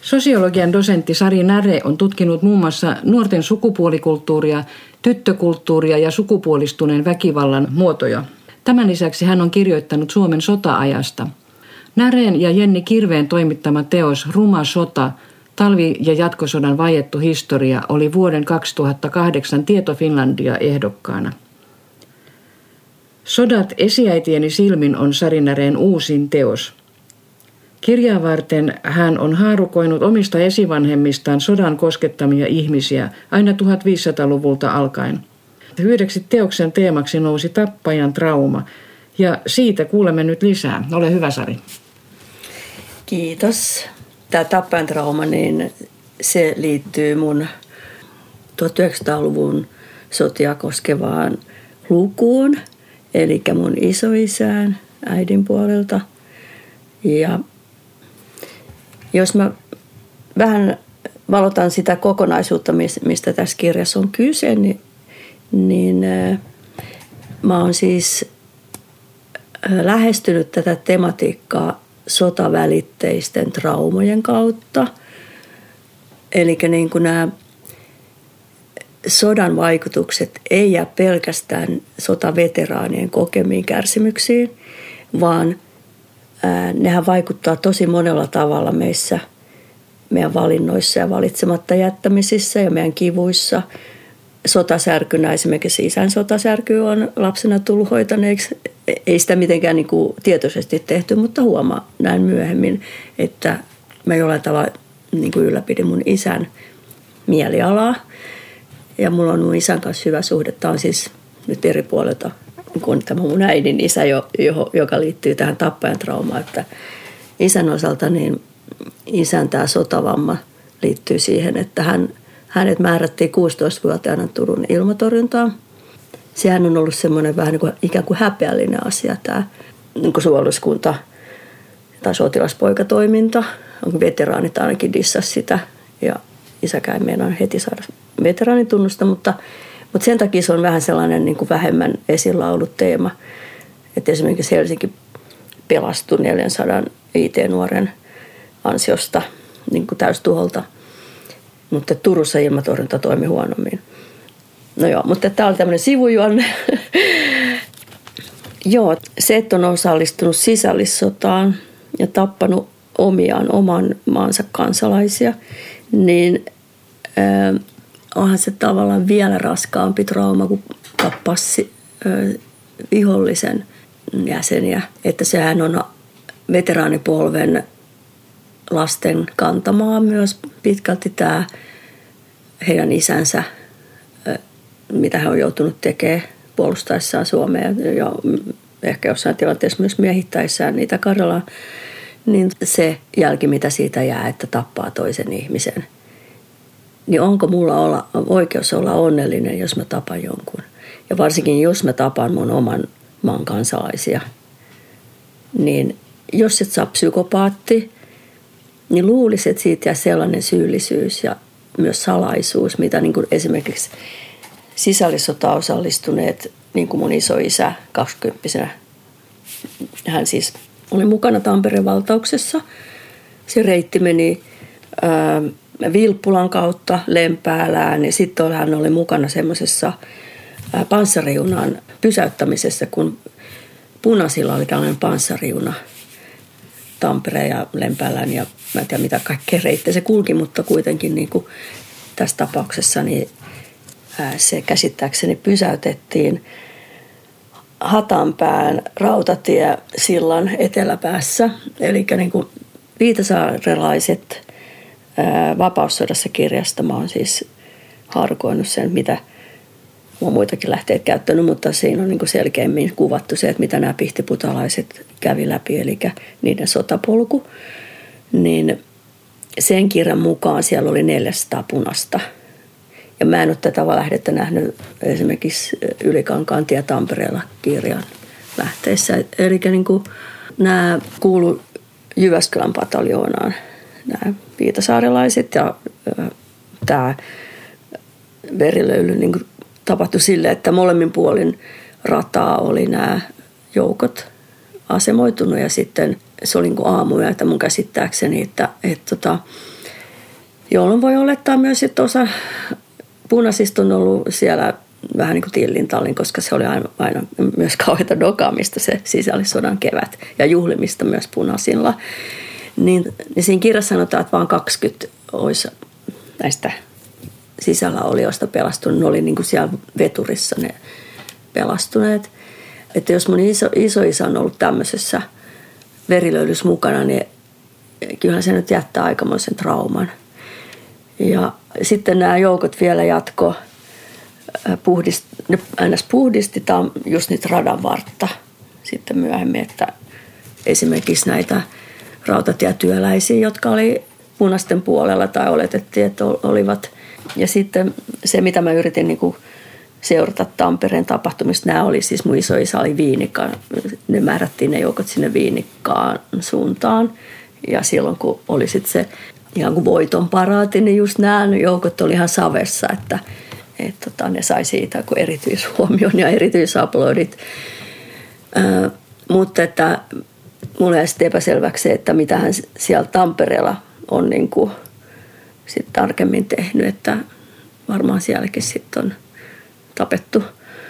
Sosiologian dosentti Sari Näre on tutkinut muun muassa nuorten sukupuolikulttuuria, tyttökulttuuria ja sukupuolistuneen väkivallan muotoja. Tämän lisäksi hän on kirjoittanut Suomen sota-ajasta. Näreen ja Jenni Kirveen toimittama teos Ruma sota, talvi- ja jatkosodan vaiettu historia oli vuoden 2008 Tieto Finlandia ehdokkaana. Sodat esiäitieni silmin on Sari Näreen uusin teos. Kirjaa varten hän on haarukoinut omista esivanhemmistaan sodan koskettamia ihmisiä aina 1500-luvulta alkaen. Yhdeksi teoksen teemaksi nousi tappajan trauma, ja siitä kuulemme nyt lisää. Ole hyvä, Sari. Kiitos. Tämä tappajan trauma, niin se liittyy mun 1900-luvun sotia koskevaan lukuun, eli mun isoisään äidin puolelta. Ja jos mä vähän valotan sitä kokonaisuutta, mistä tässä kirjassa on kyse, niin mä oon siis lähestynyt tätä tematiikkaa sotavälitteisten traumojen kautta. Eli niin kuin nämä sodan vaikutukset ei jää pelkästään sotaveteraanien kokemiin kärsimyksiin, vaan nehän vaikuttaa tosi monella tavalla meissä, meidän valinnoissa ja valitsematta jättämisissä ja meidän kivuissa. Sotasärkynä esimerkiksi isän sotasärky on lapsena tullut hoitaneeksi. Ei sitä mitenkään niin kuin tietoisesti tehty, mutta huomaa näin myöhemmin, että mä jollain tavalla niin kuin ylläpidin mun isän mielialaa. Ja mulla on mun isän kanssa hyvä suhde. Tämä on siis nyt eri puolelta kuin tämä mun äidin isä, joka liittyy tähän tappajan traumaan. Että isän osalta niin isän tämä sotavamma liittyy siihen, että hänet määrättiin 16-vuotiaana Turun ilmatorjuntaan. Sehän on ollut semmoinen vähän niin kuin, ikään kuin häpeällinen asia tämä niin kuin suojeluskunta tai sotilaspoikatoiminta. Onko veteraanit ainakin dissas sitä ja isäkään ei meinaa heti saada veteraanitunnusta, mutta sen takia se on vähän sellainen niin kuin vähemmän esillä ollut teema. Että esimerkiksi Helsinki pelastui 400 IT-nuoren ansiosta niin kuin täystuholta. Mutta Turussa ilmatorjunta toimi huonommin. No joo, mutta tämä oli tämmöinen sivujuonne. Joo, se, että on osallistunut sisällissotaan ja tappanut oman maansa kansalaisia, niin onhan se tavallaan vielä raskaampi trauma kuin tappaa vihollisen jäseniä. Että sehän on veteraanipolven lasten kantamaa myös pitkälti tämä heidän isänsä, mitä hän on joutunut tekemään puolustaessaan Suomea ja ehkä jossain tilanteessa myös miehittäessään niitä Karjalaa, niin se jälki, mitä siitä jää, että tappaa toisen ihmisen. Niin onko mulla oikeus olla onnellinen, jos mä tapan jonkun? Ja varsinkin, jos mä tapan mun oman maan kansalaisia. Niin jos et saa psykopaatti, niin luulisi, että siitä jää sellainen syyllisyys ja myös salaisuus, mitä niin kuin esimerkiksi sisällissotaan osallistuneet, niin kuin mun isoisä 20-vuotiaana. Hän siis oli mukana Tampereen valtauksessa. Se reitti meni Vilppulan kautta Lempäälään ja sitten hän oli mukana semmoisessa panssarijunan pysäyttämisessä, kun Punaisilla oli tällainen panssariuna Tampereen ja Lempäälän ja mä en tiedä mitä kaikkea reittejä se kulki, mutta kuitenkin niin kuin tässä tapauksessa niin se käsittääkseni pysäytettiin Hatanpään rautatiesillan eteläpäässä. Eli niin kuin viitasaarelaiset Vapaussodassa -kirjasta mä oon siis harkoinut sen, mitä mä oon muitakin lähteet käyttänyt, mutta siinä on niin kuin selkeämmin kuvattu se, että mitä nämä pihtiputalaiset kävi läpi, eli niiden sotapolku. Niin sen kirjan mukaan siellä oli 400 punasta. Ja mä en ole tätä lähdettä nähnyt esimerkiksi Ylikankaan tie Tampereella kirjan lähteessä. Eli niin kuin nämä kuului Jyväskylän pataljoonaan, nämä viitasaarelaiset, ja tämä verilöyly niin kuin tapahtui silleen, että molemmin puolin rataa oli nämä joukot asemoitunut, ja sitten se oli niin kuin aamuyötä mun käsittääkseni, että jolloin voi olettaa myös, että osa punaisista on ollut siellä vähän niin kuin tillintallin, koska se oli aina myös kauheata dokaamista se sisällissodan kevät ja juhlimista myös punaisilla. Niin siinä kirjassa sanotaan, että vain 20 olisi näistä sisällä olijoista pelastunut. Ne oli niin kuin siellä veturissa ne pelastuneet. Että jos mun isoisä on ollut tämmöisessä verilöylyssä mukana, niin kyllähän se nyt jättää aikamoisen trauman. Ja sitten nämä joukot vielä puhdisti just niitä radan vartta sitten myöhemmin, että esimerkiksi näitä rautatietyöläisiä, jotka oli punaisten puolella tai oletettiin, että olivat. Ja sitten se, mitä mä yritin niin kuin seurata Tampereen tapahtumista, nämä oli siis mun isoisä oli Viinikkaan, ne määrättiin ne joukot sinne Viinikkaan suuntaan. Ja silloin kun oli sitten se ihan kuin voiton paraati, niin just nämä joukot oli ihan savessa, että ne sai siitä kuin erityishuomion ja erityisaplodit. Mutta että mulle jäi sitten epäselväksi se, että mitähän siellä Tampereella on niin kuin sit tarkemmin tehnyt, että varmaan sielläkin sitten on tapettu.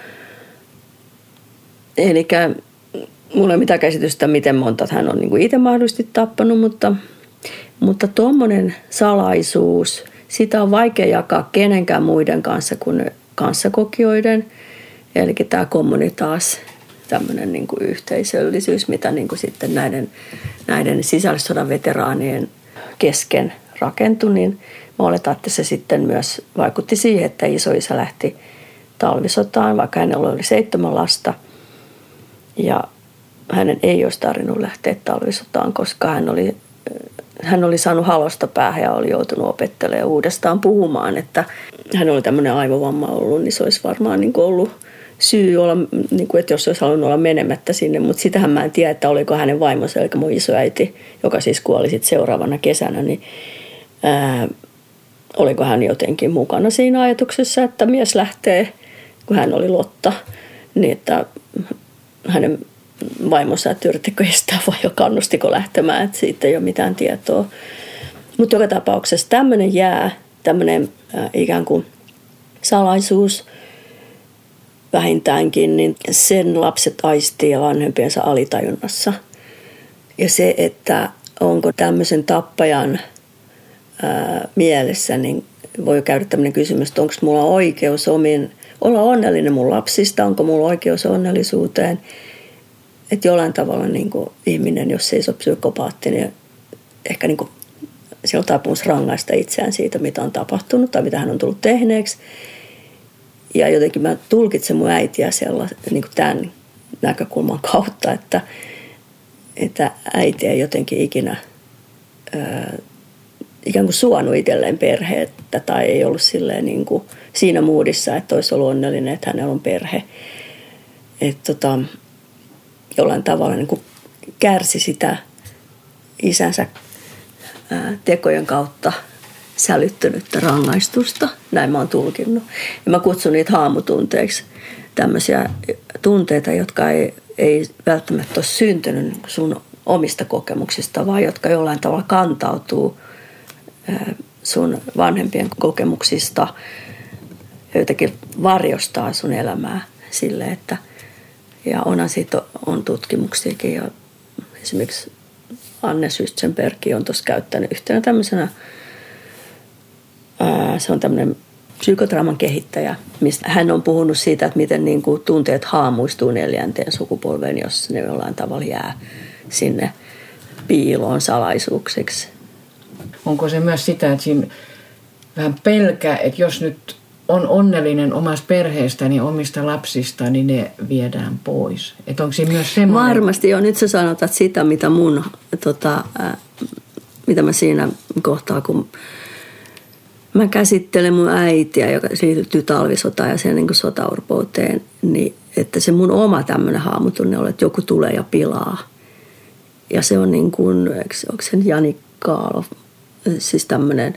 Eli mulla ei ole mitään käsitystä, miten monta hän on niin kuin itse mahdollisesti tappanut, mutta tuommoinen salaisuus, sitä on vaikea jakaa kenenkään muiden kanssa kuin kanssakokijoiden. Eli tämä kommunitaas, tämmöinen niin kuin yhteisöllisyys, mitä niin kuin sitten näiden sisällissodan veteraanien kesken rakentui, niin mä oletan, että se sitten myös vaikutti siihen, että isoisä lähti talvisotaan, vaikka hänellä oli 7 lasta. Ja hänen ei olisi tarvinnut lähteä talvisotaan, koska hän oli saanut halosta päähän ja oli joutunut opettelemaan uudestaan puhumaan, että hän oli tämmöinen aivovamma ollut, niin se olisi varmaan niin kuin ollut syy olla, niin kuin, että jos olisi halunnut olla menemättä sinne, mutta sitähän mä en tiedä, että oliko hänen vaimonsa, eli mun isoäiti, joka siis kuoli sitten seuraavana kesänä, niin oliko hän jotenkin mukana siinä ajatuksessa, että mies lähtee, kun hän oli Lotta, niin että hänen vaimonsa, että yrittikö estää vai jo kannustiko lähtemään, että siitä ei ole mitään tietoa. Mutta joka tapauksessa tämmöinen ikään kuin salaisuus vähintäänkin, niin sen lapset aistii ja vanhempiensa alitajunnassa. Ja se, että onko tämmöisen tappajan mielessä, niin voi käydä tämmöinen kysymys, että onko mulla oikeus olla onnellinen mun lapsista, onko mulla oikeus onnellisuuteen. Että jollain tavalla niin kuin ihminen, jos ei se ole psykopaatti, niin ehkä niin kuin, se on taipumus rangaista itseään siitä, mitä on tapahtunut tai mitä hän on tullut tehneeksi. Ja jotenkin mä tulkitsen mun äitiä niin kuin tämän näkökulman kautta, että äiti ei jotenkin ikinä ikään kuin suonut itselleen perhettä tai ei ollut silleen niin kuin siinä moodissa, että olisi ollut onnellinen, että hänellä on perhe. Että jollain tavalla niin kuin kärsi sitä isänsä tekojen kautta sälyttänyttä rangaistusta. Näin mä oon tulkinnut. Ja mä kutsun niitä haamutunteiksi, tämmöisiä tunteita, jotka ei välttämättä ole syntynyt sun omista kokemuksista, vaan jotka jollain tavalla kantautuu sun vanhempien kokemuksista, joitakin varjostaa sun elämää sille, että ja onhan siitä on tutkimuksiakin ja esimerkiksi Anne Systsenberg on tuossa käyttänyt yhtenä tämmöisenä, se on tämmöinen psykotrauman kehittäjä, mistä hän on puhunut siitä, että miten niin kuin tunteet haamuistuu 4. sukupolveen, jos ne jollain tavalla jää sinne piiloon salaisuuksiksi. Onko se myös sitä, että siinä vähän pelkää, että jos nyt on onnellinen omasta perheestä, niin omista lapsista, niin ne viedään pois. Että onko siinä myös semmoinen? Varmasti joo. Nyt sä sanotat sitä, mitä mitä mä siinä kohtaa, kun mä käsittelen mun äitiä, joka liittyy talvisotaan ja sen niin kuin sotaorpouteen, niin että se mun oma tämmöinen haamutunne on, että joku tulee ja pilaa. Ja se on niin kuin, onko se Jani Kaalov, siis tämmöinen,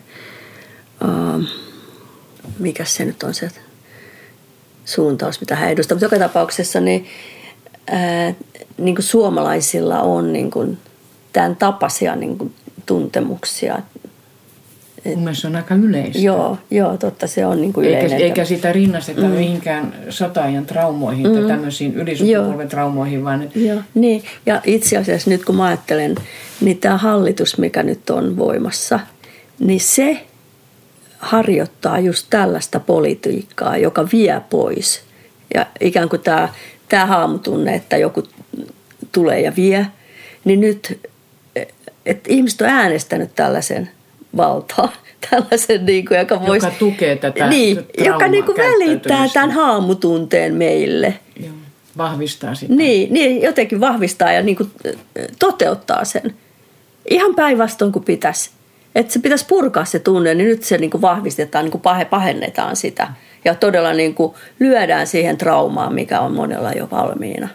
mikä se nyt on se suuntaus, mitä hän edustaa. Mutta joka tapauksessa niin kuin suomalaisilla on niin kuin tämän tapaisia niin kuin tuntemuksia, Mun mielestä se on aika yleistä. Joo, totta, se on niin kuin yleinen. Eikä sitä rinnasteta mihinkään sota-ajan traumoihin tai tämmöisiin ylisukupolven traumoihin, vaan... Joo, niin. Ja itse asiassa nyt kun mä ajattelen, niin tämä hallitus, mikä nyt on voimassa, niin se harjoittaa just tällaista politiikkaa, joka vie pois. Ja ikään kuin tämä haamutunne, että joku tulee ja vie, niin nyt, että ihmiset on äänestänyt tällaisen valtaa, tällaisen, niin kuin, joka tukee tätä joka niin kuin välittää tämän haamutunteen meille. Joo, vahvistaa sitä. Niin, jotenkin vahvistaa ja niin kuin toteuttaa sen. Ihan päinvastoin kuin pitäisi. Että se pitäisi purkaa se tunne, niin nyt se niin kuin vahvistetaan, niin kuin pahennetaan sitä. Ja todella niin kuin lyödään siihen traumaan, mikä on monella jo valmiina.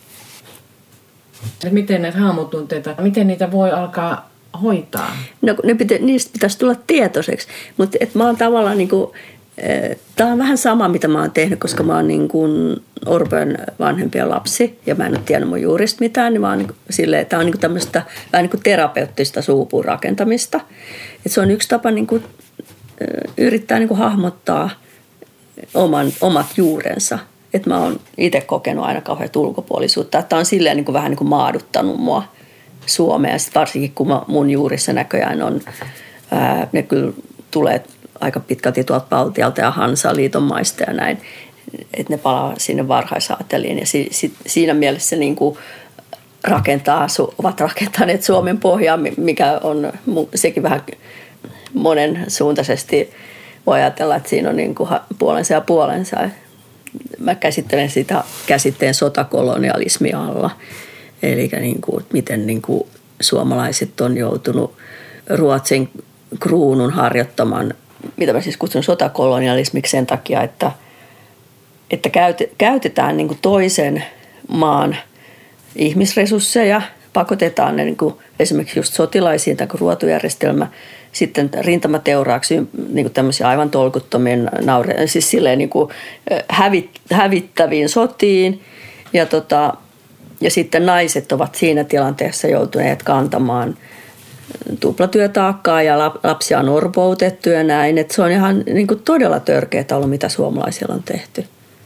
Miten näitä haamutunteita, miten niitä voi alkaa hoitaa? No niistä pitäisi tulla tietoiseksi, mutta mä oon tavallaan niin kuin, tämä on vähän sama, mitä mä oon tehnyt, koska mä oon niin kuin orpojen vanhempien lapsi ja mä en ole tiennyt mun juurista mitään, niin mä oon niin silleen, tämä on niin kuin tämmöistä vähän niin kuin terapeuttista suupuun rakentamista. Et se on yksi tapa niin kuin, yrittää niin kuin hahmottaa omat juurensa. Että mä oon itse kokenut aina kauheat ulkopuolisuutta. Tämä on silleen niin kuin vähän niin kuin maaduttanut mua Suomeen. Sitten varsinkin kun mun juurissa näköjään on, ne kyllä tulee aika pitkälti tuolta Baltialta ja Hansaliiton maista ja näin. Että ne palaa sinne varhaisaateliin. Ja siinä mielessä niin kuin ovat rakentaneet Suomen pohjaa, mikä on sekin vähän monen suuntaisesti voi ajatella, että siinä on niin kuin puolensa ja puolensa. Mä käsittelen sitä käsitteen sotakolonialismi alla. Eli niin kuin, miten niin kuin suomalaiset on joutunut Ruotsin kruunun harjoittamaan, mitä mä siis kutsun sotakolonialismiksi sen takia, että käytetään niin kuin toisen maan ihmisresursseja, pakotetaan ne niin kuin esimerkiksi just sotilaisiin tai ruotujärjestelmä, sitten rintamateuraaksi niin kuin tämmöisiä aivan tolkuttomien siis silleen niin kuin hävittäviin sotiin ja sitten naiset ovat siinä tilanteessa joutuneet kantamaan tuplatyötaakkaa ja lapsia on orpoutettu ja näin. Että se on ihan niin kuin todella törkeää ollut, mitä suomalaisilla on tehty.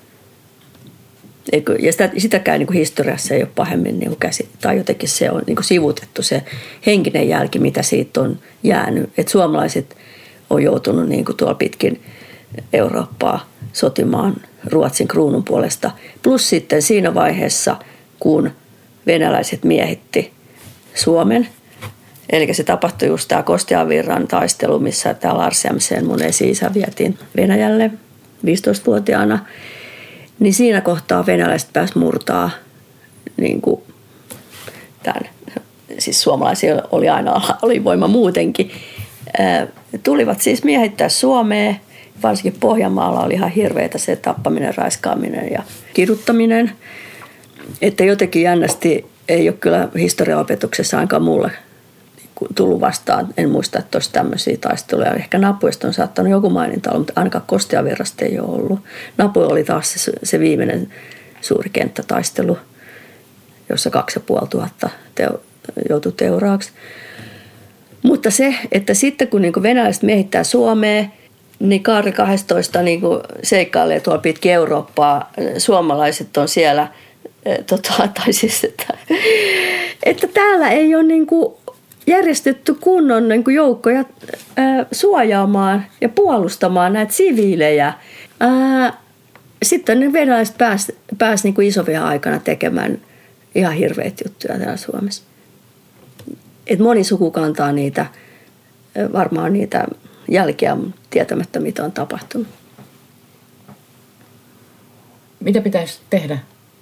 Ja sitäkään niin kuin historiassa ei ole pahemmin niin kuin tai jotenkin se on niin kuin sivutettu se henkinen jälki, mitä siitä on jäänyt. Että suomalaiset on joutunut niin kuin tuolla pitkin Eurooppaa sotimaan Ruotsin kruunun puolesta. Plus sitten siinä vaiheessa, kun venäläiset miehitti Suomen. Eli se tapahtui just tämä Kostianvirran taistelu, missä tämä Lars Jämsen, mun esi-isä, vietiin Venäjälle 15-vuotiaana. Niin siinä kohtaa venäläiset pääsi murtaa niin kuin tämän, siis suomalaisia oli aina alivoima muutenkin. Tulivat siis miehittää Suomeen, varsinkin Pohjanmaalla oli ihan hirveätä se tappaminen, raiskaaminen ja kiduttaminen. Että jotenkin jännästi ei ole kyllä historiaopetuksessa ainakaan mulle tullut vastaan. En muista, että olisi tämmöisiä taisteluja. Ehkä Napuista on saattanut joku maininta olla, mutta ainakaan Kostianvirrasta ei ole ollut. Napu oli taas se viimeinen suuri kenttätaistelu, jossa 2500 joutui teuraaksi. Mutta se, että sitten kun niin venäläiset miehittää Suomeen, niin Kaarle 12 niin seikkailee tuolla pitkin Eurooppaa. Suomalaiset on siellä, tai siis, että täällä ei ole niin kuin järjestetty kunnon niin kuin joukkoja suojaamaan ja puolustamaan näitä siviilejä. Sitten ne venäläiset pääsi niin kuin isovihan aikana tekemään ihan hirveitä juttuja täällä Suomessa. Et moni suku kantaa niitä, varmaan niitä jälkiä tietämättä, mitä on tapahtunut. Mitä pitäisi tehdä?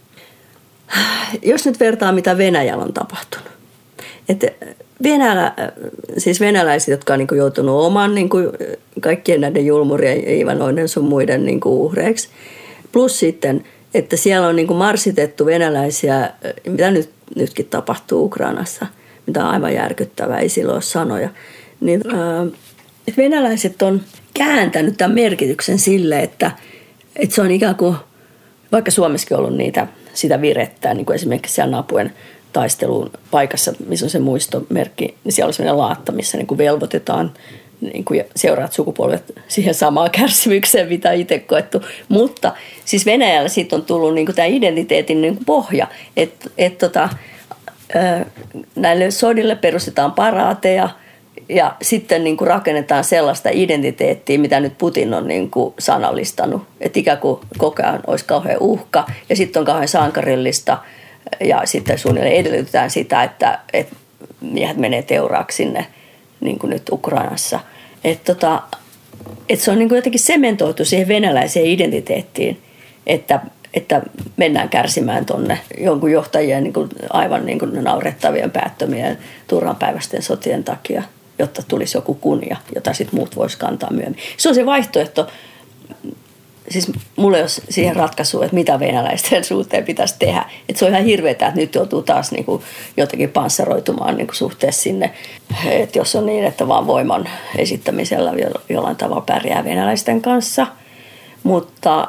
Jos nyt vertaa, mitä Venäjällä on tapahtunut. Että siis venäläiset, jotka on niin kuin joutunut oman niin kuin kaikkien näiden julmurien, Ivanoiden sun muiden niin kuin uhreiksi. Plus sitten, että siellä on niin kuin marssitettu venäläisiä, mitä nytkin tapahtuu Ukrainassa, mitä on aivan järkyttävää, ei silloin ole sanoja. Niin, venäläiset on kääntänyt tämän merkityksen sille, että se on ikään kuin, vaikka Suomessakin on ollut sitä virettä, niin kuin esimerkiksi siellä Napuen taisteluun paikassa, missä on se muistomerkki, niin siellä on sellainen laatta, missä niin kuin velvoitetaan niin kuin seuraat sukupolvet siihen samaan kärsimykseen, mitä itse koettu. Mutta siis Venäjällä siitä on tullut niin kuin tämä identiteetin niin kuin pohja, että näille sodille perustetaan paraateja ja sitten niin kuin rakennetaan sellaista identiteettiä, mitä nyt Putin on niin kuin sanallistanut. Että ikään kuin koko ajan olisi kauhean uhka ja sitten on kauhean sankarillista ja sitten suunnilleen edellytetään sitä, että miehet menee teuraaksi sinne niin kuin nyt Ukrainassa. Että se on niin kuin jotenkin sementoitu siihen venäläiseen identiteettiin, että mennään kärsimään tuonne jonkun johtajien niin kuin aivan niin kuin naurettavien päättömien turhanpäiväisten sotien takia, jotta tulisi joku kunnia, jota sitten muut vois kantaa myöhemmin. Se on se vaihtoehto. Siis mulla ei ole siihen ratkaisua, että mitä venäläisten suhteen pitäisi tehdä. Että se on ihan hirveetä, että nyt joutuu taas niin kuin jotenkin panssaroitumaan niin kuin suhteessa sinne. Että jos on niin, että vaan voiman esittämisellä jollain tavalla pärjää venäläisten kanssa. Mutta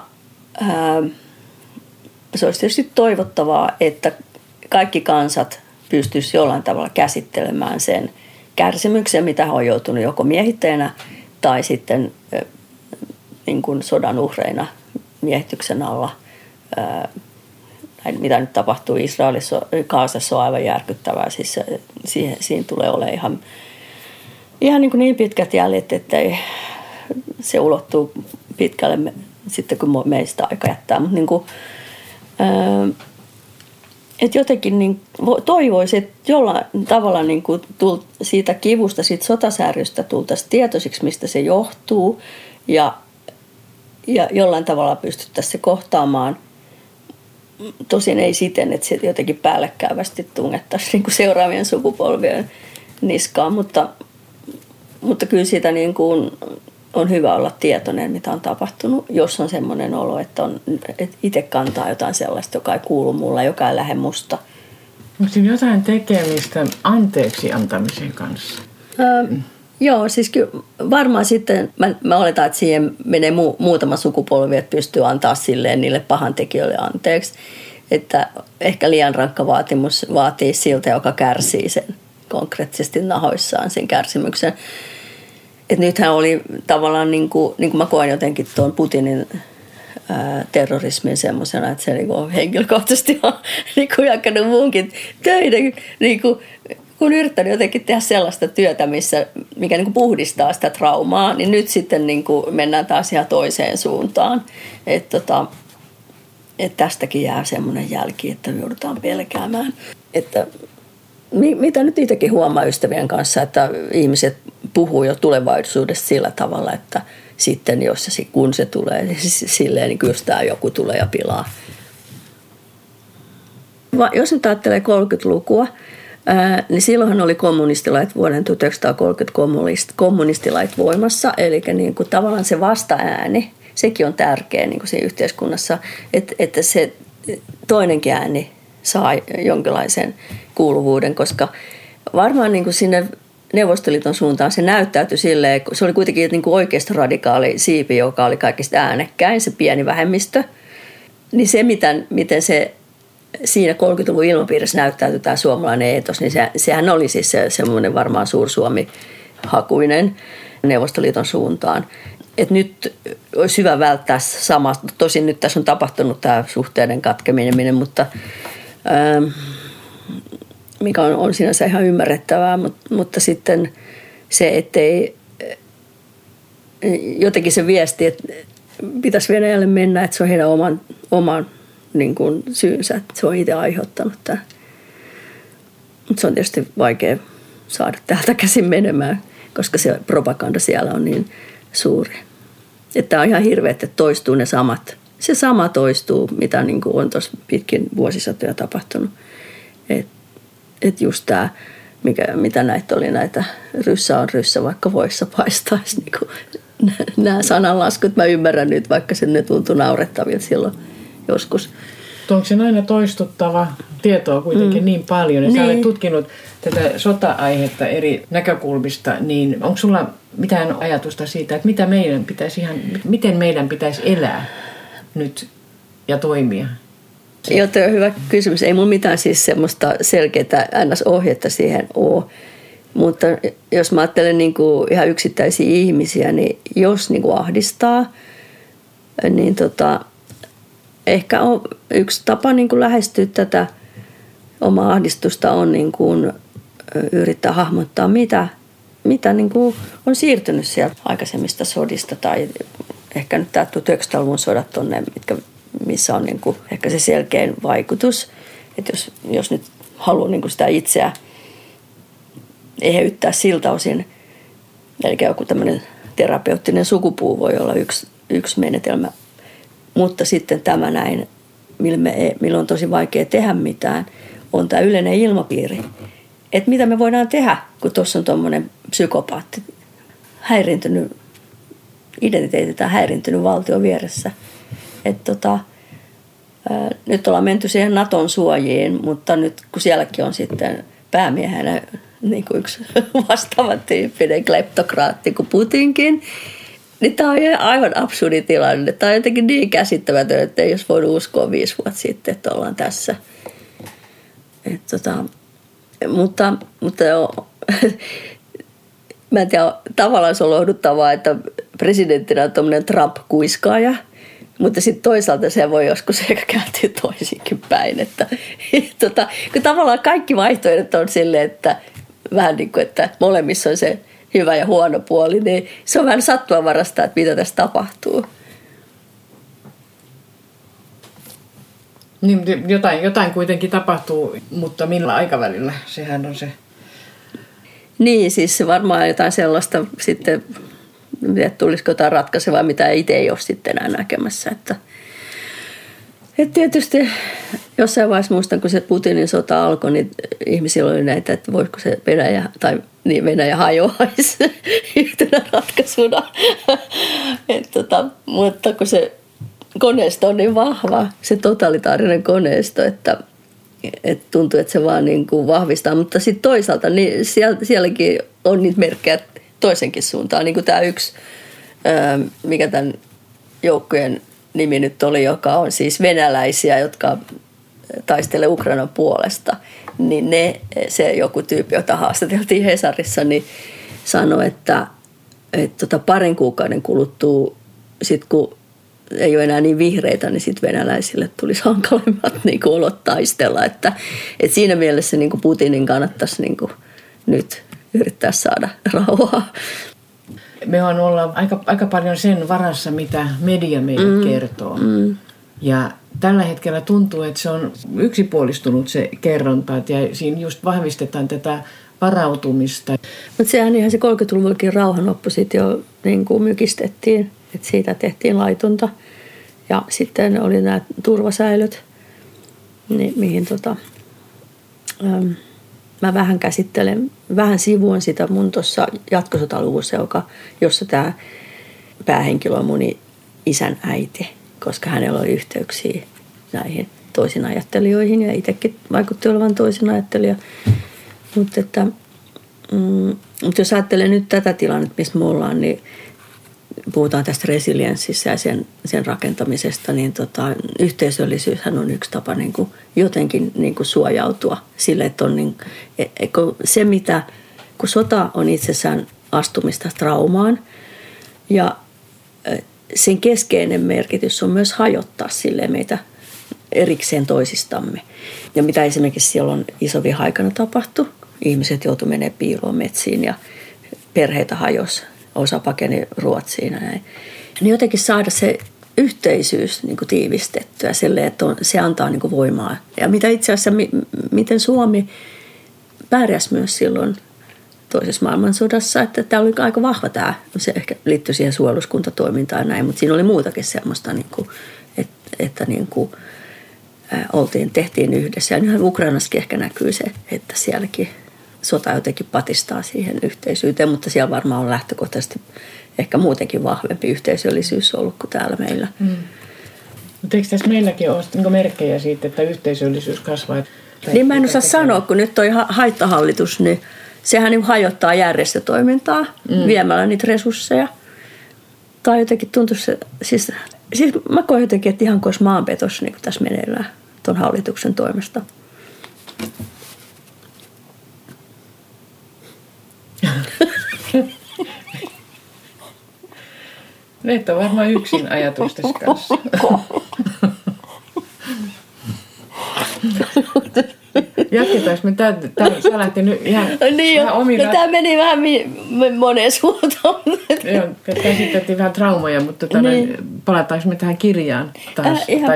se olisi tietysti toivottavaa, että kaikki kansat pystyisivät jollain tavalla käsittelemään sen kärsimyksen, mitä he on joutunut joko miehittäjänä tai sitten niin kuin sodan uhreina miehityksen alla. Mitä nyt tapahtuu Israelissa, Gazassa on aivan järkyttävää. Siis siinä tulee olemaan ihan niin pitkät jäljet, että se ulottuu pitkälle sitten, kun meistä aika jättää. Mutta niin kuin, että jotenkin niin toivoisi, että jollain tavalla niin kuin siitä kivusta, siitä sotasäärystä tultaisiin tietoisiksi, mistä se johtuu ja jollain tavalla pystyttäisiin se kohtaamaan. Tosin ei siten, että se jotenkin päällekkäivästi tungettaisiin niin kuin seuraavien sukupolvien niskaan, mutta kyllä siitä niin kuin on hyvä olla tietoinen, mitä on tapahtunut, jos on semmoinen olo, että itse kantaa jotain sellaista, joka ei kuulu mulle, joka ei lähde musta. Onko siinä jotain tekemistä anteeksi antamisen kanssa? Joo, siis kyllä varmaan sitten, mä oletan, että siihen menee muutama sukupolvi, että pystyy antaa silleen niille pahantekijöille anteeksi. Että ehkä liian rankka vaatimus vaatii siltä, joka kärsii sen konkreettisesti nahoissaan sen kärsimyksen. Että nythän oli tavallaan, niin kuin mä koen jotenkin tuon Putinin terrorismin semmoisena, että se niin henkilökohtaisesti on niin jakkanut muunkin töiden, niin kun yrittänyt jotenkin tehdä sellaista työtä, mikä niin puhdistaa sitä traumaa, niin nyt sitten niin mennään taas ihan toiseen suuntaan. Että tästäkin jää semmoinen jälki, että me joudutaan pelkäämään. Että mitä nyt itsekin huomaa ystävien kanssa, että ihmiset puhuu jo tulevaisuudessa sillä tavalla, että sitten jos ja kun se tulee, niin silleen niin kyllä tämä joku tulee ja pilaa. Jos nyt ajattelee 30-lukua, niin silloinhan oli kommunistilait vuoden 1930 kommunistilait voimassa, eli niin kuin tavallaan se vastaääni, sekin on tärkeä niin kuin siinä yhteiskunnassa, että se toinenkin ääni saa jonkinlaisen kuuluvuuden, koska varmaan niin kuin sinne Neuvostoliiton suuntaan se näyttäytyi silleen, se oli kuitenkin niin kuin oikeistoradikaali siipi, joka oli kaikista äänekkäin, se pieni vähemmistö, niin se miten se siinä 30-luvun ilmapiirissä näyttäytyi tämä suomalainen eetos, niin sehän oli siis semmoinen varmaan suursuomi-hakuinen Neuvostoliiton suuntaan. Että nyt olisi hyvä välttää sama, tosin nyt tässä on tapahtunut tämä suhteiden katkeminen, mutta mikä on sinänsä ihan ymmärrettävää, mutta sitten se, ettei jotenkin se viesti, että pitäisi Venäjälle mennä, että se on heidän oman niin kuin syynsä, että se on itse aiheuttanut tämän. Mutta se on tietysti vaikea saada täältä käsin menemään, koska se propaganda siellä on niin suuri. Että on ihan hirveä, että toistuu ne samat. Se sama toistuu, mitä niin kuin on tuossa pitkin vuosisatoja tapahtunut. Että just tämä, mitä näitä oli, näitä ryssä on ryssä, vaikka voissa paistaisi. Niin kuin nämä sananlaskut, mä ymmärrän nyt, vaikka se ne tuntui naurettavilta silloin joskus. Onko se aina toistuttava tietoa kuitenkin niin paljon? Ja sä olet tutkinut tätä sota-aihetta eri näkökulmista, niin onko sulla mitään ajatusta siitä, että miten meidän pitäisi elää nyt ja toimia? Joo, tuo on hyvä kysymys. Ei mulla mitään siis semmoista selkeää NS-ohjetta siihen ole. Mutta jos mä ajattelen niin kuin ihan yksittäisiä ihmisiä, niin jos niin kuin ahdistaa, niin ehkä on yksi tapa niin kuin lähestyä tätä omaa ahdistusta on niin kuin yrittää hahmottaa, mitä niin kuin on siirtynyt sieltä aikaisemmista sodista tai ehkä nyt tämä 1900-luvun sodat on ne, missä on niin kuin ehkä se selkein vaikutus. Että jos nyt haluaa niin kuin sitä itseä eheyttää siltä osin, eli joku tämmöinen terapeuttinen sukupuu voi olla yksi menetelmä, mutta sitten tämä näin, millä on tosi vaikea tehdä mitään, on tämä yleinen ilmapiiri. Että mitä me voidaan tehdä, kun tuossa on tuommoinen psykopaatti, häiriintynyt identiteetti tai häiriintynyt valtio vieressä. Että nyt ollaan menty siihen Naton suojiin, mutta nyt kun sielläkin on sitten päämiehenä niin kuin yksi vastaava tyyppinen kleptokraatti kuin Putinkin, niin tämä on aivan absurdi tilanne. Tämä on jotenkin niin käsittämätön, että ei olisi voinut uskoa 5 vuotta sitten, että ollaan tässä. Mutta mä en tiedä, tavallaan se on lohduttavaa, että presidenttinä on tuommoinen Trump-kuiskaaja, mutta sitten toisaalta se voi joskus ehkä kääntyä toisinkin päin. Kun tavallaan kaikki vaihtoehdot on silleen, että vähän niin kuin, että molemmissa on se hyvä ja huono puoli, niin se on vähän sattumanvarasta, että mitä tässä tapahtuu. Niin, jotain kuitenkin tapahtuu, mutta millä aikavälillä? Sehän on se. Niin, siis se varmaan jotain sellaista sitten, että tulisiko jotain ratkaisevaa, mitä itse ei ole sitten enää näkemässä. Että tietysti jossain vaiheessa muistan, kun se Putinin sota alkoi, niin ihmisillä oli näitä, että voisiko se Venäjä hajoaisi yhtenä ratkaisuna. Mutta kun se koneisto on niin vahva, se totalitaarinen koneisto, että tuntuu, että se vaan niin kuin vahvistaa. Mutta sitten toisaalta niin sielläkin on niitä merkkejä toisenkin suuntaan. Niin kuin tämä yksi, mikä tämän joukkojen nimi nyt oli, joka on siis venäläisiä, jotka taistelee Ukrainan puolesta. Niin se joku tyyppi, jota haastateltiin Hesarissa, niin sanoi, että parin kuukauden kuluttua, sit kun ei ole enää niin vihreitä, niin sitten venäläisille tulisi hankalemmat niin kuin olot taistella. Että siinä mielessä niin kuin Putinin kannattaisi niin kuin nyt yrittää saada rauhaa. Me on olla aika paljon sen varassa, mitä media meille kertoo. Ja tällä hetkellä tuntuu, että se on yksipuolistunut se kerronta, ja siinä just vahvistetaan tätä varautumista. Mutta sehän ihan se 30-luvullakin rauhanoppositio niin kuin mykistettiin, että siitä tehtiin laitonta. Ja sitten oli nämä turvasäilöt, niin mihin mä vähän käsittelen, vähän sivuan sitä mun tuossa jatkosotaluvussa, jossa tämä päähenkilö on mun isän äiti, koska hänellä oli yhteyksiä näihin toisinajattelijoihin ja itsekin vaikutti olevan toisinajattelija. Mutta jos ajattelen nyt tätä tilannetta, missä me ollaan, niin puhutaan tästä resilienssistä ja sen rakentamisesta, niin yhteisöllisyyshän on yksi tapa niin kuin jotenkin niin kuin suojautua sille, että on niin, se mitä, kun sota on itsessään astumista traumaan ja sen keskeinen merkitys on myös hajottaa sille meitä erikseen toisistamme. Ja mitä esimerkiksi silloin isoviha-aikana tapahtui, ihmiset joutuivat menemään piiloon metsiin ja perheitä hajosi. Osa pakeni Ruotsiin ja näin. Niin jotenkin saada se yhteisyys niin kuin tiivistettyä silleen, että se antaa niin kuin voimaa. Ja mitä itse asiassa, miten Suomi pärjäsi myös silloin toisessa maailmansodassa, että tämä oli aika vahva tämä. Se ehkä liittyi siihen suojeluskuntatoimintaan ja näin, mutta siinä oli muutakin semmoista, niin kuin, että niin kuin, tehtiin yhdessä. Ja nythän Ukrainassakin ehkä näkyy se, että sielläkin sota jotenkin patistaa siihen yhteisyyteen, mutta siellä varmaan on lähtökohtaisesti ehkä muutenkin vahvempi yhteisöllisyys ollut kuin täällä meillä. Mutta eikö tässä meilläkin ole niin merkkejä siitä, että yhteisöllisyys kasvaa? Niin mä en osaa sanoa, kun nyt toi haittahallitus, niin sehän niin hajottaa järjestötoimintaa viemällä niitä resursseja. Tai jotenkin tuntuu se, siis mä koen jotenkin, että ihan kuin olisi maanpetos niin kuin tässä meneillään tuon hallituksen toimesta. Ne et ole varmaan yksin ajatustesi kanssa. Jatketaanko me sä lähti nyt ihan niin tämä meni vähän moneen suuntaan. Joo, käsiteltiin vähän traumoja, mutta palataanko me tähän kirjaan taas?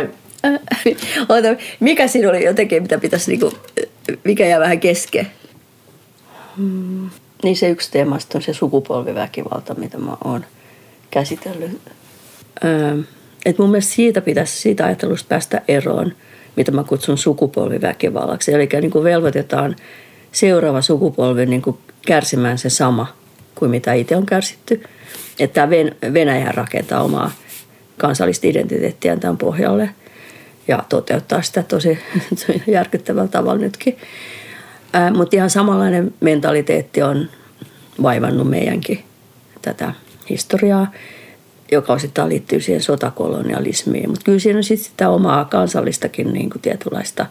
Mikä siinä oli jotenkin, mitä pitäisi, mikä jää vähän kesken? Niin se yksi teemasta on se sukupolviväkivalta, mitä mä oon käsitellyt. Et mun mielestä siitä ajattelusta päästä eroon, mitä mä kutsun sukupolviväkivallaksi. Eli velvoitetaan seuraava sukupolvi kärsimään se sama kuin mitä itse on kärsitty. Että Venäjä rakentaa omaa kansallista identiteettiään tämän pohjalle ja toteuttaa sitä tosi järkyttävällä tavalla nytkin. Mutta ihan samanlainen mentaliteetti on vaivannut meidänkin tätä historiaa, joka osittain liittyy siihen sotakolonialismiin. Mutta kyllä siinä on sitten sitä omaa kansallistakin tietynlaista,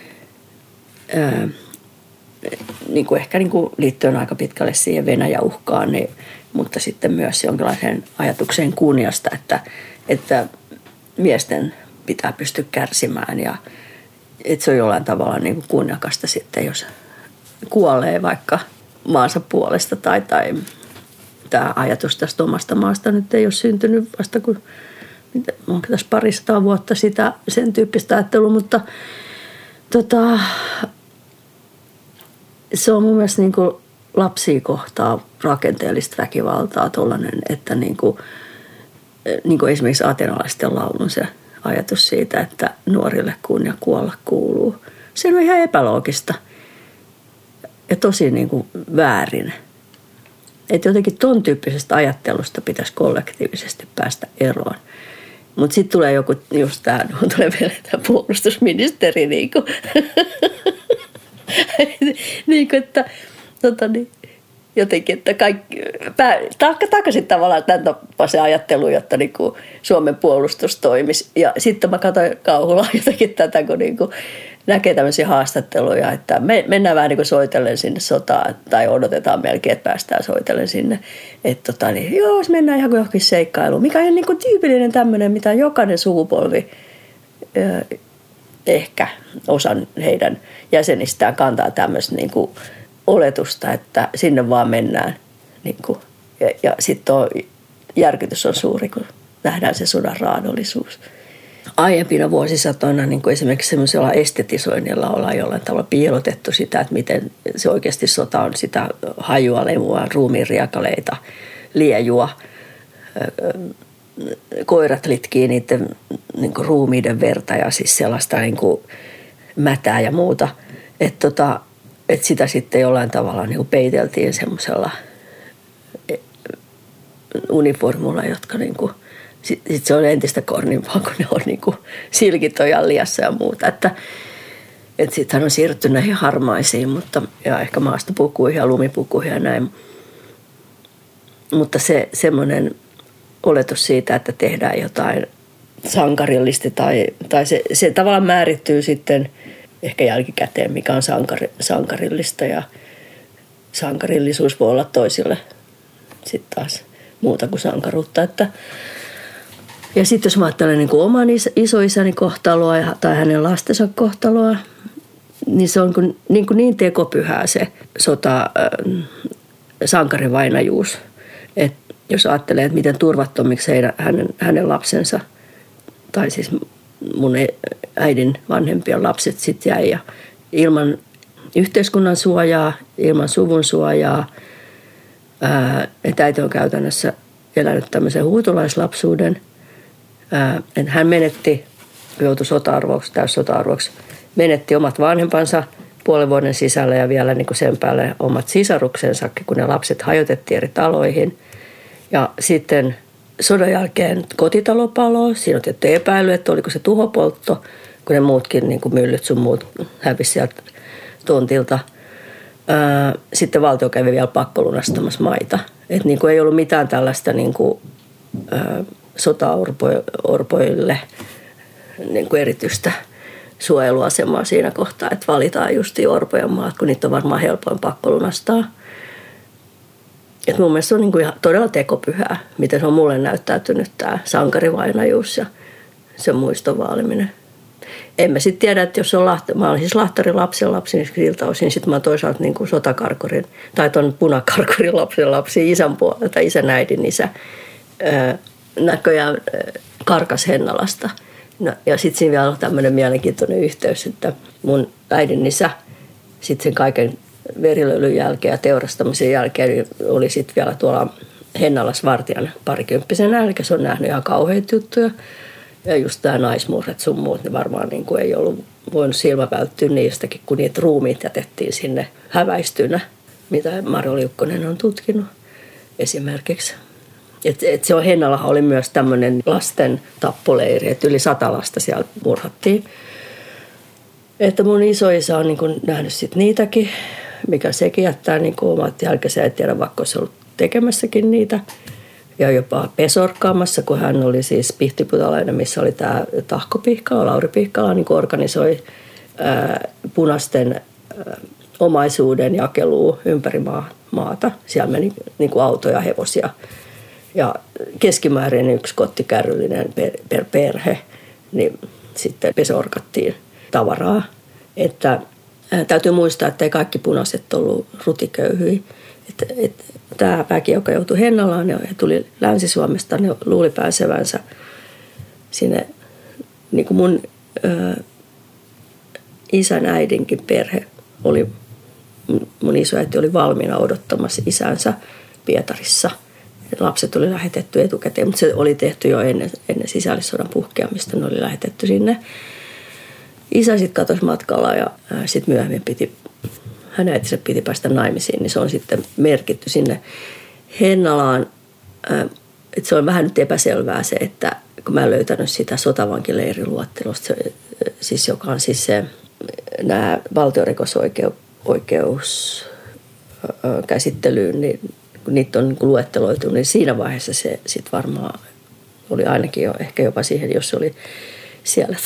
ehkä liittyen aika pitkälle siihen Venäjä-uhkaan, mutta sitten myös jonkinlaiseen ajatukseen kunniasta, että miesten pitää pystyä kärsimään ja että se on jollain tavalla kunniakasta sitten, jos kuolee vaikka maansa puolesta tai tämä ajatus tästä omasta maasta nyt ei ole syntynyt vasta kuin onko tässä 200 vuotta sitä sen tyyppistä ajattelua, mutta se on mun mielestä lapsia kohtaa rakenteellista väkivaltaa tollainen, että esimerkiksi atenalaisten laulun se ajatus siitä, että nuorille kunnia kuolla kuuluu. Se on ihan epäloogista ja tosi väärin. Että jotenkin ton tyyppisestä ajattelusta pitäisi kollektiivisesti päästä eroon. Mutta sitten tulee joku, just tulee vielä tämä puolustusministeri, että jotenkin, että kaikki, takaisin tavallaan tämän tapaisen ajattelu, jotta Suomen puolustus toimisi. Ja sitten mä katsoin kauhulla jotenkin tätä, kun näkee tämmöisiä haastatteluja, että mennään vähän soitellen sinne sotaan, tai odotetaan melkein, että päästään soitellen sinne. Että joo, mennään ihan johonkin seikkailuun, mikä on tyypillinen tämmöinen, mitä jokainen sukupolvi ehkä osan heidän jäsenistään kantaa tämmöistä oletusta, että sinne vaan mennään. Ja sitten järkytys on suuri, kun nähdään se sodan raadollisuus. Aiempina vuosisatoina esimerkiksi semmoisella estetisoinnilla ollaan jollain tavalla piilotettu sitä, että miten se oikeasti sota on sitä hajua, lemua, ruumiin riekaleita, liejua. Koirat litkii niiden ruumiiden verta ja siis sellaista mätää ja muuta. Että sitä sitten jollain tavalla peiteltiin semmoisella uniformulla, jotka sitten se on entistä kornimpaa, kun ne on silkit on liassa ja muuta. Että sittenhän on siirrytty näihin harmaisiin, ja ehkä maastopukuihin ja lumipukuihin ja näin. Mutta semmoinen oletus siitä, että tehdään jotain sankarillista tai se tavallaan määrittyy sitten ehkä jälkikäteen, mikä on sankarillista ja sankarillisuus voi olla toisille sitten taas muuta kuin sankaruutta. Ja sitten jos mä ajattelen oman isoisäni kohtaloa tai hänen lastensa kohtaloa, niin se on niin tekopyhää se sankarivainajuus. Että jos ajattelee, että miten turvattomiksi hänen lapsensa, tai siis mun äidin vanhempien lapset sitten jäi ja ilman yhteiskunnan suojaa, ilman suvun suojaa, että äiti on käytännössä elänyt tämmöisen huutolaislapsuuden. Että hän joutui täyssota-arvoksi, menetti omat vanhempansa puolen vuoden sisällä ja vielä sen päälle omat sisaruksensakin, kun ne lapset hajotettiin eri taloihin. Ja sitten sodan jälkeen kotitalo paloi. Siinä on tietty epäily, että oliko se tuhopoltto, kun ne muutkin myllyt sun muut hävisi sieltä tontilta. Sitten valtio kävi vielä pakkolunastamassa maita. Että ei ollut mitään tällaista sota-orpoille erityistä suojeluasemaa siinä kohtaa, että valitaan just orpojen maat, kun niitä on varmaan helpoin pakkolunastaa. Et mun mielestä se on niin kuin ihan todella tekopyhää, miten se on mulle näyttäytynyt tämä sankarivainajuus ja se muiston vaaliminen. En mä sitten tiedä, että jos on mä olen siis Lahtarin lapsenlapsi, niin siltä osin sitten mä oon toisaalta niin kuin sotakarkurin tai tuon punakarkurin lapsenlapsi isän puolelta, isän äidin isä näköjään karkas Hennalasta. No, ja sitten siinä vielä on tämmöinen mielenkiintoinen yhteys, että mun äidin isä sitten sen kaiken verilöylyn jälkeen ja teurastamisen jälkeen niin oli sitten vielä tuolla Hennalas vartijan parikymppisenä, eli se on nähnyt ihan kauheita juttuja. Ja just tämä naismurret sun muut, niin varmaan niin kuin ei ollut voinut silmä välttyä niistäkin, kun niitä ruumiit jätettiin sinne häväistynä, mitä Marjo Liukkonen on tutkinut esimerkiksi. Et se on Hennalahan oli myös tämmöinen lasten tappoleiri, että yli 100 lasta siellä murhattiin. Että mun isoisä on niin kuin nähnyt sit niitäkin, mikä sekin jättää niin kuin omat jälkeensä. En tiedä, vaikka olisi ollut tekemässäkin niitä. Ja jopa pesorkkaamassa, kun hän oli siis pihtiputalainen, missä oli tämä Tahko Pihkala, Lauri Pihkala, niin kuin organisoi punaisten omaisuuden jakelua ympäri maata. Siellä meni niin kuin autoja ja hevosia. Ja keskimäärin 1 kottikärryllinen per perhe, niin sitten pesorkattiin tavaraa. Että täytyy muistaa, että ei kaikki punaiset ollut rutiköyhyjä. Tämä väki, joka joutui Hennalaan ja tuli Länsi-Suomesta, ne luuli pääsevänsä sinne, niin kuin mun isän äidinkin perhe oli, mun isoäiti oli valmiina odottamassa isänsä Pietarissa. Lapset oli lähetetty etukäteen, mutta se oli tehty jo ennen sisällissodan puhkeamista, ne oli lähetetty sinne. Isä sitten katosi matkalla ja sitten myöhemmin hänen äitinsä piti päästä naimisiin, niin se on sitten merkitty sinne Hennalaan. Että se on vähän nyt epäselvää se, että kun mä en löytänyt sitä sotavankileiriluettelosta, siis joka on siis se, nämä valtiorikosoikeus käsittelyyn, niin kun niitä on niin kuin luetteloitu, niin siinä vaiheessa se sitten varmaan oli ainakin jo, ehkä jopa siihen, jos se oli siellä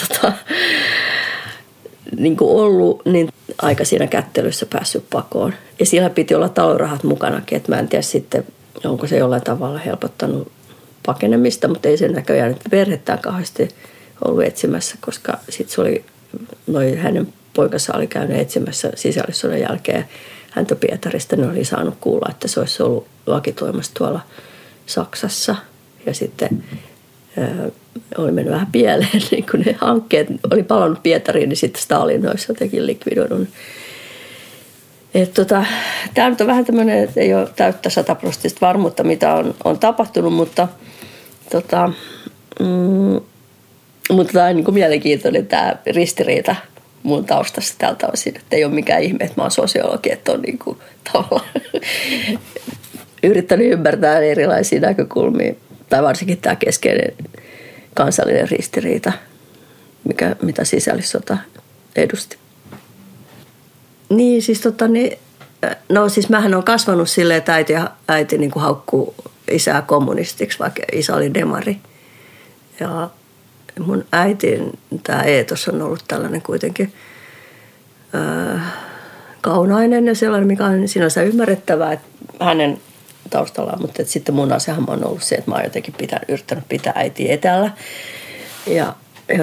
niin kuin ollut, niin aika siinä kättelyssä päässyt pakoon. Ja siellä piti olla talorahat mukanakin, että mä en tiedä sitten, onko se jollain tavalla helpottanut pakenemista, mutta ei sen näköjään, että perhettään kauheasti ollut etsimässä, koska sitten se oli, hänen poikansa oli käynyt etsimässä sisällissodan jälkeen häntä Pietarista, ne oli saanut kuulla, että se olisi ollut vakituimassa tuolla Saksassa. Ja sitten oli mennyt vähän pieleen, niin kun ne hankkeet oli palannut Pietariin, niin sitten Stalin olisi jotenkin likvidoinut. Tämä nyt on vähän tämmöinen, että ei ole täyttä 100% varmuutta, mitä on tapahtunut, mutta tämä on niin kuin mielenkiintoinen tämä ristiriita mun taustassa tältä osin, että ei ole mikään ihme, että mä oon sosiologi, että on niin kuin tavallaan yrittänyt ymmärtää erilaisia näkökulmia, tai varsinkin tämä keskeinen kansallinen ristiriita, mitä sisällissota edusti. Niin, siis siis mähän on kasvanut silleen, että äiti niin kuin haukkuu isää kommunistiksi, vaikka isä oli demari. Ja mun äitin tämä eetos on ollut tällainen kuitenkin kaunainen ja sellainen, mikä on sinänsä ymmärrettävää että hänen taustallaan, mutta sitten mun asiahan on ollut se, että mä oon jotenkin yrittänyt pitää äitiä etäällä. Ja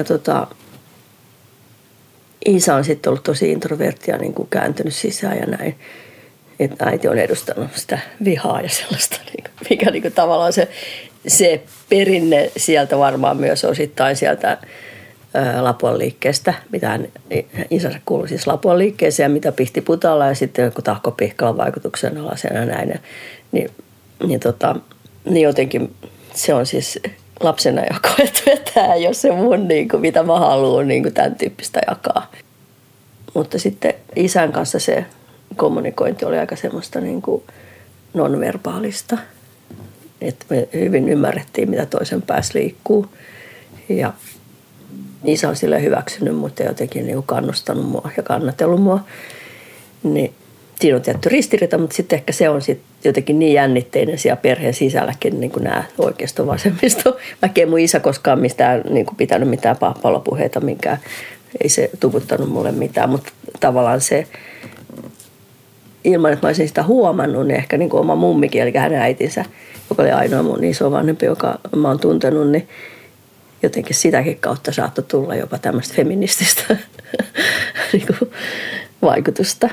isä on sitten ollut tosi introverttia, niin kuin kääntynyt sisään ja näin. Että äiti on edustanut sitä vihaa ja sellaista, mikä niin kuin tavallaan se perinne sieltä varmaan myös osittain sieltä Lapuan liikkeestä, mitä isänsä kuului siis Lapuan liikkeeseen ja mitä Pihtiputaalla ja sitten joku Tahko Pihkalan vaikutuksen alaisena näin. Niin jotenkin se on siis lapsena jo koettu, että tämä ei ole se mun, niin kuin, mitä mä haluan niin tämän tyyppistä jakaa. Mutta sitten isän kanssa se kommunikointi oli aika semmoista niin kuin nonverbaalista. Että me hyvin ymmärrettiin, mitä toisen päässä liikkuu. Ja isä on sille hyväksynyt, mutta jotenkin niin kuin kannustanut mua ja kannatellut mua. Niin siinä on tietty ristiriita, mutta sitten ehkä se on sitten jotenkin niin jännitteinen siellä perheen sisälläkin, niin kuin nämä oikeisto-vasemmisto. Vaikka ei mun isä koskaan mistään niin kuin pitänyt mitään pahpalapuheita, minkään ei se tuvuttanut mulle mitään, mutta tavallaan se ilman, että mä olisin sitä huomannut, niin ehkä niin kuin oma mummikin, eli hänen äitinsä, joka oli ainoa mun isovanhempi, joka mä oon tuntenut, niin jotenkin sitäkin kautta saattoi tulla jopa tämmöistä feminististä niin kuin vaikutusta.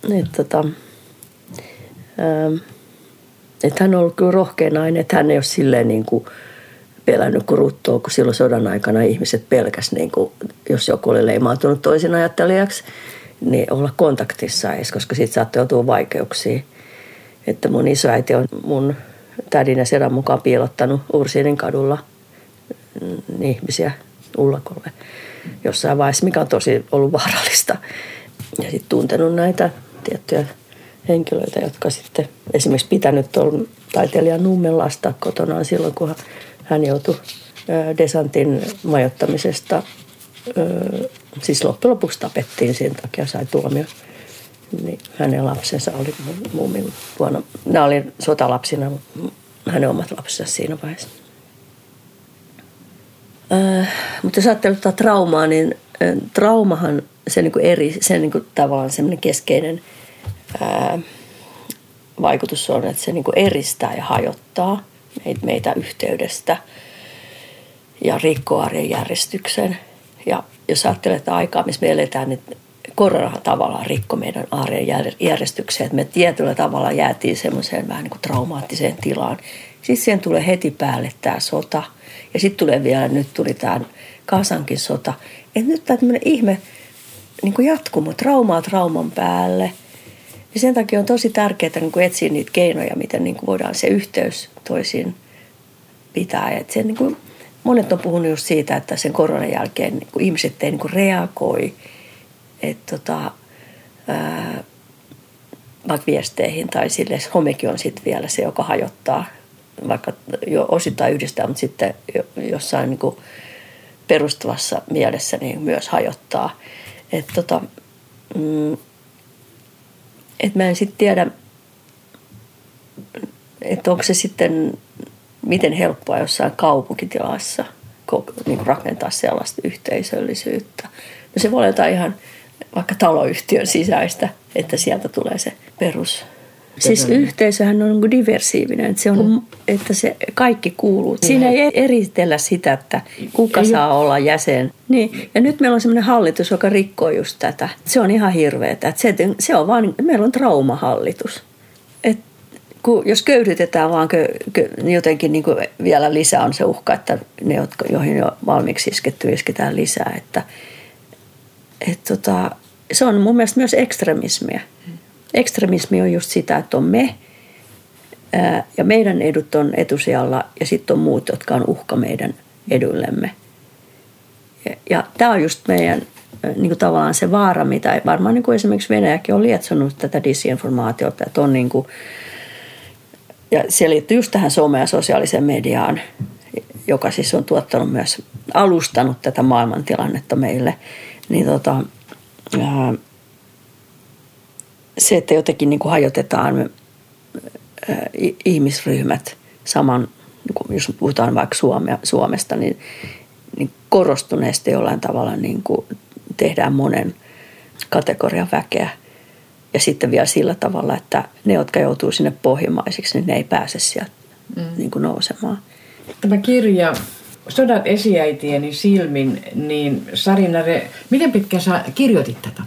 Että hän on ollut kyllä rohkea nainen, että hän ei ole silleen niin kuin pelännyt kuin ruttoa, kun silloin sodan aikana ihmiset pelkäs, niin kuin, jos joku oli leimautunut toisin ajattelijaksi, niin olla kontaktissa edes, koska siitä saattoi joutua vaikeuksiin. Että mun isoäiti on mun tädin ja sedän mukaan piilottanut Ursinin kadulla ihmisiä ullakolle jossain vaiheessa, mikä on tosi ollut vaarallista. Ja sitten tuntenut näitä tiettyjä henkilöitä, jotka sitten esimerkiksi pitänyt tuon taiteilijan Nummen lasta kotonaan silloin, kun hän joutui Desantin majoittamisesta. Siis loppujen lopuksi tapettiin, sen takia sai tuomio. Niin hänen lapsensa oli mummin luona. Nämä oli sotalapsina hänen omat lapsensa siinä vaiheessa. Mutta jos ajattelee traumaa, niin traumahan se niinku se niinku tavallaan semmoinen keskeinen vaikutus on, että se niinku eristää ja hajottaa meitä yhteydestä ja rikkoo arjen järjestyksen. Ja jos ajattelee, että aikaa, missä me eletään, niin koronahan tavallaan rikkoi meidän arjen järjestykseen, että me tietyllä tavalla jäätiin semmoiseen vähän niin kuin traumaattiseen tilaan. Sitten siihen tulee heti päälle tämä sota ja sitten tulee vielä, nyt tuli tämä Gazankin sota. Että nyt tämä tämmöinen ihme niin kuin jatkumo, trauman päälle. Ja sen takia on tosi tärkeää niin kuin etsiä niitä keinoja, miten niin kuin voidaan se yhteys toisiin pitää. Että se, niin kuin, monet on puhunut just siitä, että sen koronan jälkeen niin kuin ihmiset ei niin kuin reagoi vaikka viesteihin tai silleen, homekin on sitten vielä se, joka hajottaa, vaikka jo osittain yhdistää, mutta sitten jossain niin kuin perustavassa mielessä niin myös hajottaa. Että mä en sitten tiedä, että onko se sitten miten helppoa jossain kaupunkitilassa niin kuin rakentaa sellaista yhteisöllisyyttä. No se voi olla jotain ihan vaikka taloyhtiön sisäistä, että sieltä tulee se perus. Siis yhteisöhän on niin diversiivinen, että, että se kaikki kuuluu. Siinä ei eritellä sitä, että kuka saa olla jäsen. Niin. Ja nyt meillä on sellainen hallitus, joka rikkoo just tätä. Se on ihan hirveetä. Se on vaan, meillä on traumahallitus. Et jos köyhdytetään vaan niin jotenkin niin kuin vielä lisää on se uhka, että ne, joihin jo valmiiksi isketään lisää. Että se on mun mielestä myös ekstremismiä. Ekstremismi on just sitä, että on me ja meidän edut on etusijalla ja sitten on muut, jotka on uhka meidän eduillemme. Ja tämä on just meidän niin kuin tavallaan se vaara, mitä varmaan niin kuin esimerkiksi Venäjäkin on lietsonut tätä disinformaatiota, että on niin kuin, ja se liittyy just tähän someen ja sosiaaliseen mediaan, joka siis on tuottanut myös, alustanut tätä maailmantilannetta meille, niin se, että jotenkin niin kuin hajotetaan ihmisryhmät saman, jos puhutaan vaikka Suomesta, niin korostuneesti jollain tavalla niin kuin tehdään monen kategorian väkeä. Ja sitten vielä sillä tavalla, että ne, jotka joutuu sinne pohjimmaisiksi, niin ne ei pääse sieltä niin kuin nousemaan. Tämä kirja Sodat esiäitieni silmin, niin Sari Nare, miten pitkään sä kirjoitit tätä?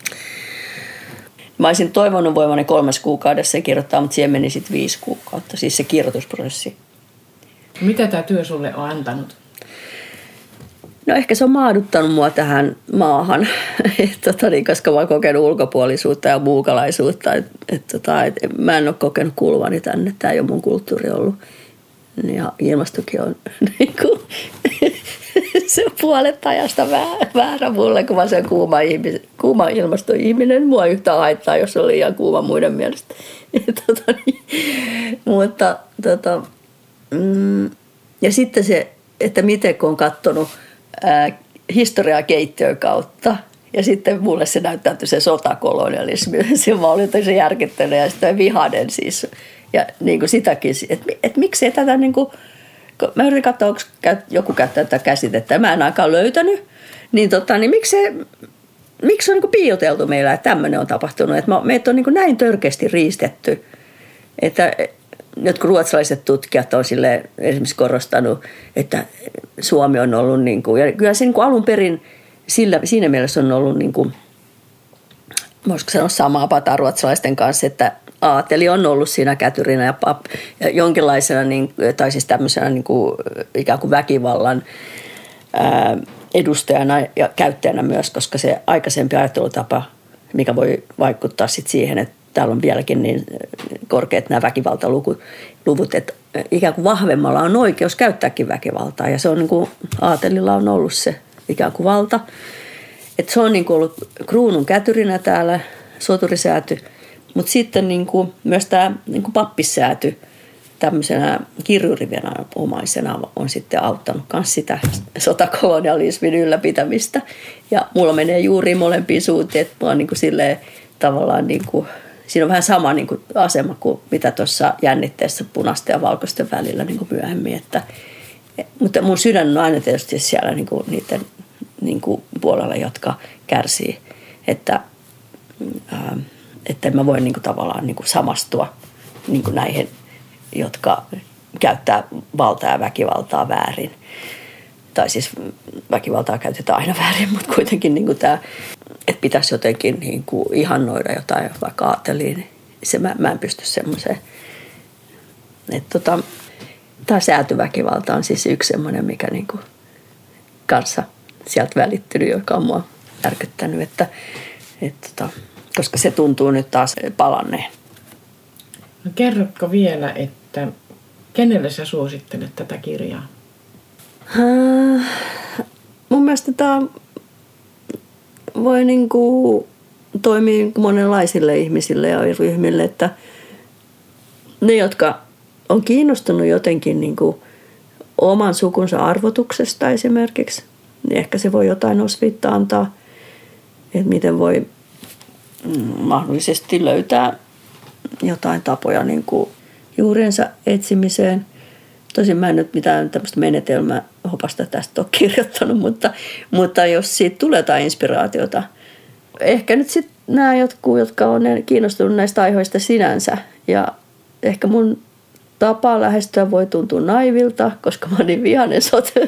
Mä olisin toivonut voivani 3 kuukaudessa kirjoittaa, mutta siihen meni sitten 5 kuukautta, siis se kirjoitusprosessi. Mitä tämä työ sulle on antanut? No ehkä se on maaduttanut mua tähän maahan, koska mä oon kokenut ulkopuolisuutta ja muukalaisuutta. Mä en ole kokenut kuuluvani tänne, tämä ei ole mun kulttuuri ollut. Ja ilmastokin on niin kuin, se on puolet ajasta väärä mulle, kun mä sen kuuma ilmastoihminen. Mua yhtään haittaa, jos on liian kuuma muiden mielestä. Mutta ja sitten se, että miten kun on katsonut historiaa keittiön kautta, ja sitten mulle se näyttäytyi se sotakolonialismi. Se vaan oli tosi järkyttävä ja sitten vihainen siis. Ja niin kuin sitäkin, että miksei tätä, niin kuin, mä yritin katsoa, onko joku käyttää tätä käsitettä, mä en aikaan löytänyt, niin miksei miksi on niin kuin piiloteltu meillä, että tämmöinen on tapahtunut. Että meitä on niin kuin näin törkeästi riistetty, että jotkut ruotsalaiset tutkijat on sille esimerkiksi korostanut, että Suomi on ollut, niin kuin, ja kyllä se niin kuin alun perin siinä mielessä on ollut, niin kuin, voisiko sanoa samaa pataa ruotsalaisten kanssa, että aateli on ollut siinä kätyrinä ja jonkinlaisena, tai siis tämmöisenä niin kuin, ikään kuin väkivallan edustajana ja käyttäjänä myös, koska se aikaisempi ajattelutapa, mikä voi vaikuttaa sit siihen, että täällä on vieläkin niin korkeat nämä väkivaltaluvut, että ikään kuin vahvemmalla on oikeus käyttääkin väkivaltaa. Ja se on niin kuin aatelilla on ollut se ikään kuin valta. Että se on niin kuin ollut kruunun kätyrinä täällä, soturisääty. Mutta sitten niin kuin myös tämä niin kuin pappissääty tämmöisenä kirjuriviranomaisena on sitten auttanut myös sitä sotakolonialismin ylläpitämistä. Ja mulla menee juuri molempiin suuntiin, että mä oon niin kuin silleen tavallaan niin kuin, siinä on vähän sama niin kuin asema kuin mitä tuossa jännitteessä punaisten ja valkoisten välillä niin kuin myöhemmin. Mutta mun sydän on aina tietysti siellä niin kuin niiden niin kuin puolella, jotka kärsii. Että mä voin niin kuin tavallaan niin kuin samastua niin kuin näihin, jotka käyttää valtaa ja väkivaltaa väärin. Tai siis väkivaltaa käytetään aina väärin, mutta kuitenkin niin kuin tämä, että pitäisi jotenkin niin kuin ihannoida jotain, vaikka aateliin, niin se mä en pysty semmoiseen. Tämä säätyväkivalta on siis yksi semmoinen, mikä niin kuin kanssa sieltä välittynyt, joka on mua järkyttänyt, koska se tuntuu nyt taas palanneen. No kerrotko vielä, että kenelle sä suosittelet tätä kirjaa? Mun mielestä tämä voi niin kuin toimia monenlaisille ihmisille ja ryhmille, että ne, jotka on kiinnostunut jotenkin niin kuin oman sukunsa arvotuksesta esimerkiksi, niin ehkä se voi jotain osviittaa antaa, että miten voi mahdollisesti löytää jotain tapoja niin kuin juurensa etsimiseen. Tosin mä en nyt mitään tämmöistä menetelmähopasta tästä ole kirjoittanut, mutta jos siitä tulee jotain inspiraatiota. Ehkä nyt sitten nämä jotkut, jotka on kiinnostunut näistä aiheista sinänsä. Ja ehkä mun tapa lähestyä voi tuntua naivilta, koska mä oon niin vihainen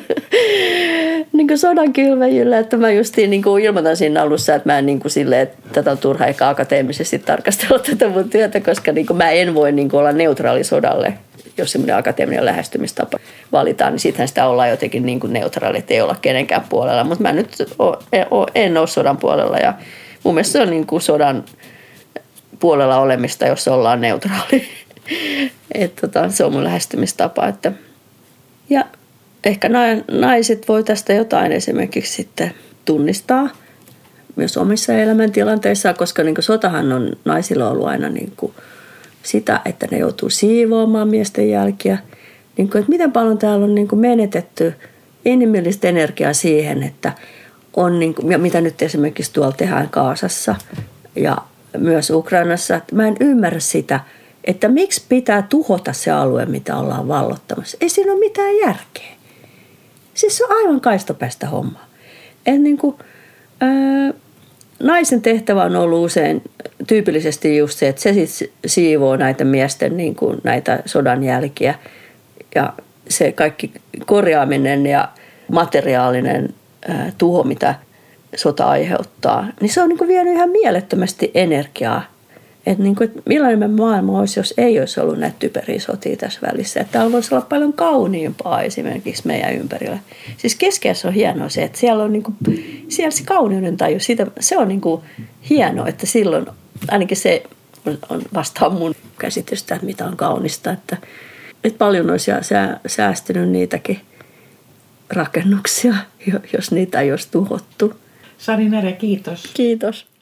niin sodan kylväjille, että mä justiin niin ilmoitan siinä alussa, että mä en niin silleen, että tätä on turha eikä akateemisesti tarkastella tätä mun työtä, koska niin mä en voi niin olla neutraali sodalle. Jos semmoinen akateeminen lähestymistapa valitaan, niin sittenhän sitä ollaan jotenkin niin kuin neutraali, että ei olla kenenkään puolella. Mutta mä nyt en ole sodan puolella ja mun mielestä se on niin kuin sodan puolella olemista, jos ollaan neutraali. Se on mun lähestymistapa. Ja ehkä naiset voi tästä jotain esimerkiksi sitten tunnistaa myös omissa elämäntilanteissaan, koska niin kuin sotahan on naisilla ollut aina niin kuin sitä, että ne joutuu siivoamaan miesten jälkiä. Niin kuin, että miten paljon täällä on niin kuin menetetty inhimillistä energiaa siihen, että on, niin kuin, ja mitä nyt esimerkiksi tuolla tehdään Gazassa ja myös Ukrainassa. Mä en ymmärrä sitä, että miksi pitää tuhota se alue, mitä ollaan vallottamassa. Ei siinä ole mitään järkeä. Siis se on aivan kaistopäistä hommaa. Niin kuin, naisen tehtävä on ollut usein tyypillisesti just se, että se siivoo näitä miesten niin kuin näitä sodan jälkiä ja se kaikki korjaaminen ja materiaalinen tuho, mitä sota aiheuttaa, niin se on niin kuin vienyt ihan mielettömästi energiaa. Että niin kuin, että millainen maailma olisi, jos ei olisi ollut näitä typeriä sotia tässä välissä. Että täällä voisi olla paljon kauniimpaa esimerkiksi meidän ympärillä. Siis keskeessä on hienoa se, että siellä on niin kuin, siellä se kauneuden taju, se on niin kuin hienoa, että silloin ainakin se on vastaan mun käsitystä, että mitä on kaunista. Että paljon olisi säästynyt niitäkin rakennuksia, jos niitä ei olisi tuhottu. Sari Närä, kiitos. Kiitos.